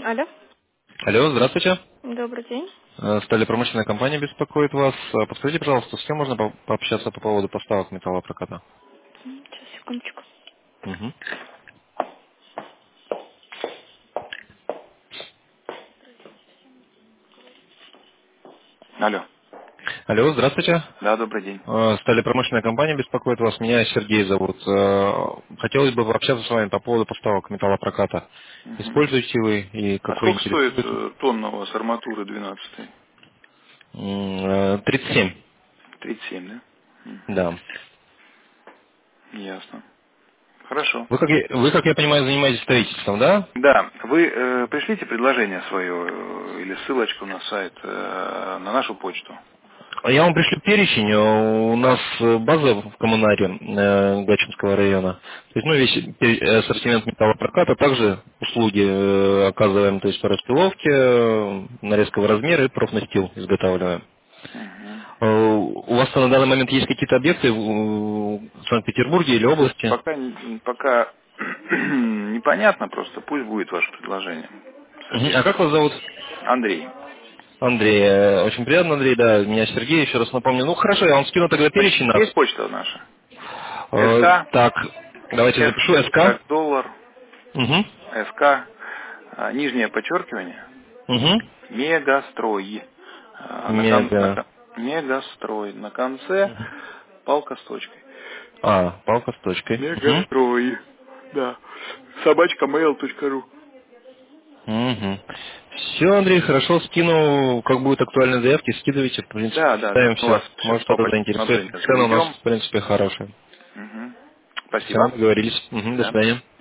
Алло. Алло, здравствуйте. Добрый день. Стали промышленная компания беспокоит вас. Подскажите, пожалуйста, с кем можно пообщаться по поводу поставок металлопроката? Сейчас, секундочку. Мгм. Алло. Алло, здравствуйте. Да, добрый день. Стали промышленная компания беспокоит вас. Меня Сергей зовут. Хотелось бы пообщаться с вами по поводу поставок металлопроката. Мгм. Используете вы и А какой сколько стоит интересует? тонна у вас арматуры 12? 37. 37, да? Мгм. Да. Ясно. Хорошо. Вы, как я понимаю, занимаетесь строительством, да? Да, вы пришлите предложение свое или ссылочку на сайт на нашу почту. Я вам пришлю перечень. У нас база в коммунаре Гатчинского района. То есть, ну, весь ассортимент металлопроката, также услуги оказываем, то есть по распиловке, нарезка в размер и профнастил изготавливаем. Мгм. У вас на данный момент есть какие-то объекты в Санкт-Петербурге или области? Пока непонятно просто, пусть будет ваше предложение. Мгм. А как вас зовут? Андрей. Андрей. Очень приятно, Андрей, да. Меня Сергей, еще раз напомню. Ну, хорошо, я вам скину тогда перечень нас. Есть почта наша? СК, Так, давайте С запишу. СК. как доллар, Угу. СК, нижнее подчеркивание, Угу. Мегастрой. Мега. Мегастрой. На конце палка с точкой. Палка с точкой. Угу. Мегастрой. Да. Собачка mail.ru. Угу. Все, Андрей, хорошо, скину, как будут актуальные заявки, скидывайте, в принципе, Да, да, да. ставим Мы все. вас все Может, кто-то по заинтересует. рассмотрению Цены у нас, заведем. в принципе, хорошие. Мгм. Все, Спасибо. договорились. Угу, до Да. свидания.